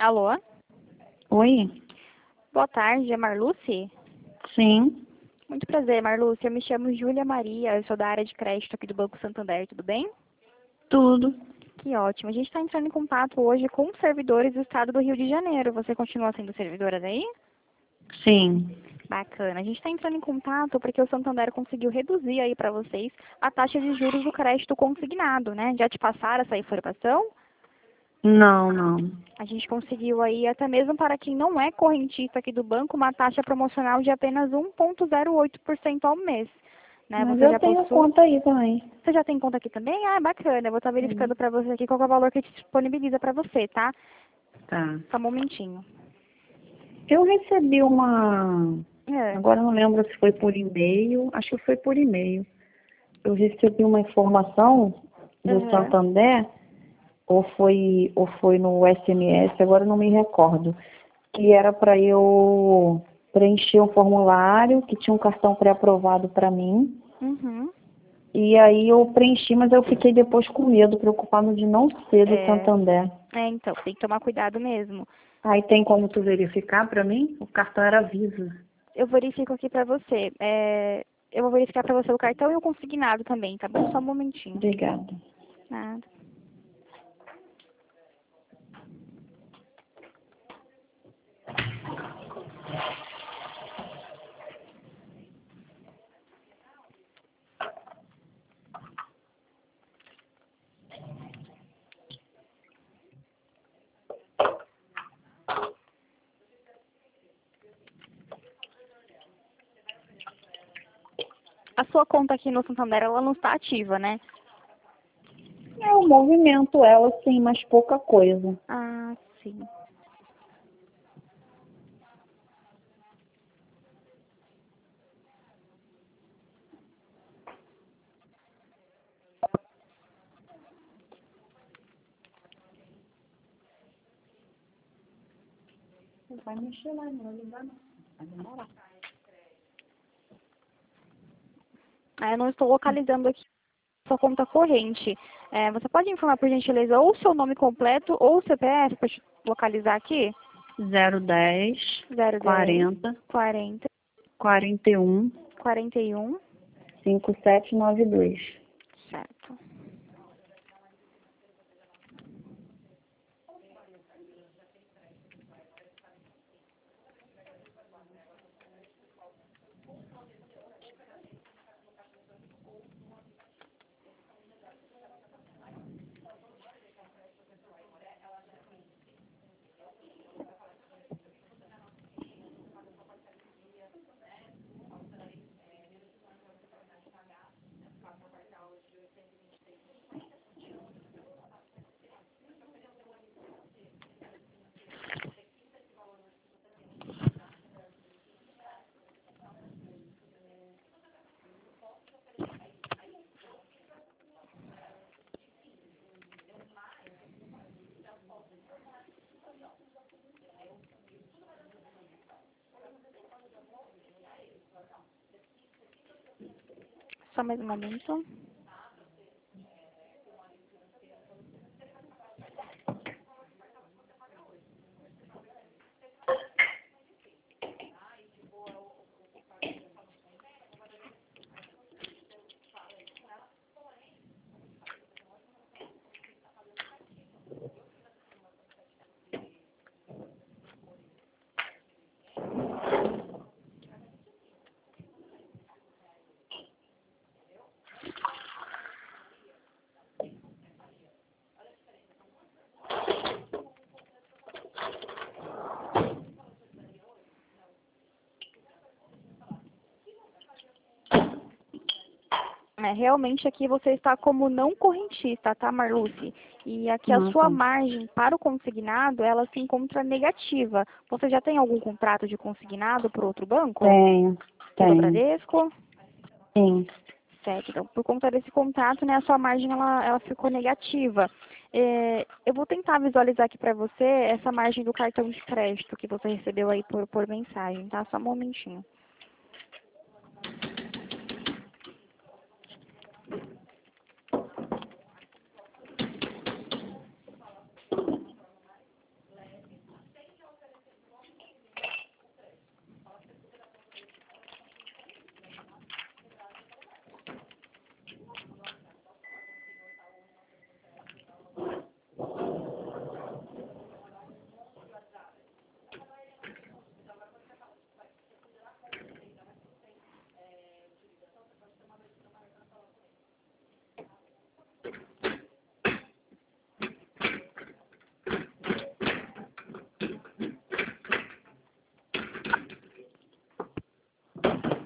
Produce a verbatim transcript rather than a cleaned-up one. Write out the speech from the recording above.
Alô? Oi? Boa tarde, é Marluce? Sim, Muito prazer, Marluce. Eu me chamo Júlia Maria, eu sou da área de crédito aqui do Banco Santander, tudo bem? tudo. Que ótimo. A gente está entrando em contato hoje com os servidores do estado do Rio de Janeiro. Você continua sendo servidora daí? Sim. Bacana. A gente está entrando em contato porque o Santander conseguiu reduzir aí para vocês a taxa de juros do crédito consignado, né? Já te passaram essa informação? Não, não. A gente conseguiu aí, até mesmo para quem não é correntista aqui do banco, uma taxa promocional de apenas um vírgula zero oito por cento ao mês. Né? Mas Você eu já tenho possui? conta aí também. Você já tem conta aqui também? Ah, bacana. Eu vou estar Sim. verificando para você aqui qual é o valor que disponibiliza para você, tá? Tá. Só um momentinho. Eu recebi uma. É. Agora eu não lembro se foi por e-mail. Acho que foi por e-mail. Eu recebi uma informação do Aham. Santander, ou foi, ou foi no S M S, agora eu não me recordo. Que era para eu preencher um formulário, que tinha um cartão pré-aprovado para mim. Uhum. E aí eu preenchi, mas eu fiquei depois com medo, preocupado de não ser do É. Santander. É, então, tem que tomar cuidado mesmo. Aí tem como tu verificar para mim? O cartão era Visa. Eu verifico aqui para você. É, eu vou verificar para você o cartão e o consignado também, tá bom? Só um momentinho. Obrigada. Nada. A sua conta aqui no Santander, ela não está ativa, né? Eu movimento ela sim, mas pouca coisa. Ah, sim. Não vai mexer lá, não, não vai não. Vai demorar. Ah, eu não estou localizando aqui sua conta corrente. É, você pode informar, por gentileza, ou o seu nome completo ou o C P F para localizar aqui? zero dez, Zero dez, quarenta, quarenta, quarenta e um, quarenta e um. cinquenta e sete noventa e dois. Certo. Só mais um momento. É, realmente aqui você está como não correntista, tá, Marluce? E aqui a Ah, sua tá. margem para o consignado, ela se encontra negativa. Você já tem algum contrato de consignado por outro banco? Tenho, Pelo tenho. Bradesco? Sim. Certo. Então, por conta desse contrato, né, a sua margem ela, ela ficou negativa. É, eu vou tentar visualizar aqui para você essa margem do cartão de crédito que você recebeu aí por, por mensagem, tá? Só um momentinho.